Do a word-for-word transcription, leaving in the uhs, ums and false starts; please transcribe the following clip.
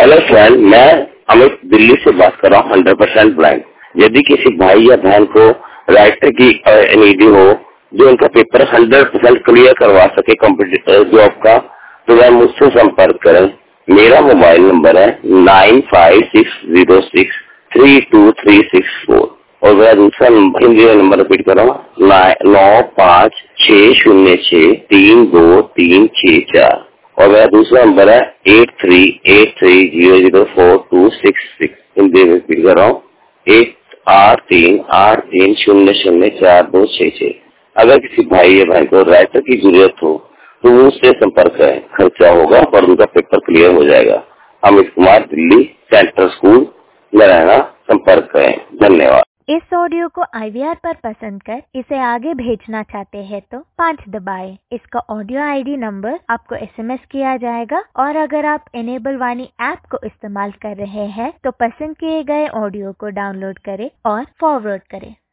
Hello friend, मैं अमित दिल्ली से बात कर रहा हूँ, हंड्रेड परसेंट ब्लाइंड। यदि किसी भाई या बहन को राइटर की नीड हो जो उनका पेपर हंड्रेड परसेंट क्लियर करवा सके कॉम्पिटिटिव जॉब का, तो वह मुझसे संपर्क करें। मेरा मोबाइल नंबर है nine five six zero six three two three six four और मेरा दूसरा हिंदी में नंबर रिपीट कर रहा हूँ, नौ पाँच छह शून्य छह तीन दो तीन छह चार और मेरा दूसरा नंबर है eight three eight three zero zero four two six six. Hindi में रिपीट कर रहा हूँ, एक आठ तीन आठ तीन शून्य शून्य चार दो छह छह। अगर किसी भाई या बहन को राइटर की जरूरत हो तो वो उससे संपर्क करें, खर्चा होगा पर उनका पेपर क्लियर हो जाएगा। अमित कुमार, दिल्ली सेंट्रल स्कूल में रहना, संपर्क करें। धन्यवाद। इस ऑडियो को आई वी आर पर पसंद कर इसे आगे भेजना चाहते हैं तो पाँच दबाएं। इसका ऑडियो आई डी नंबर आपको एस एम एस किया जाएगा और अगर आप इनेबल वाणी ऐप को इस्तेमाल कर रहे हैं तो पसंद किए गए ऑडियो को डाउनलोड करें और फॉरवर्ड करें।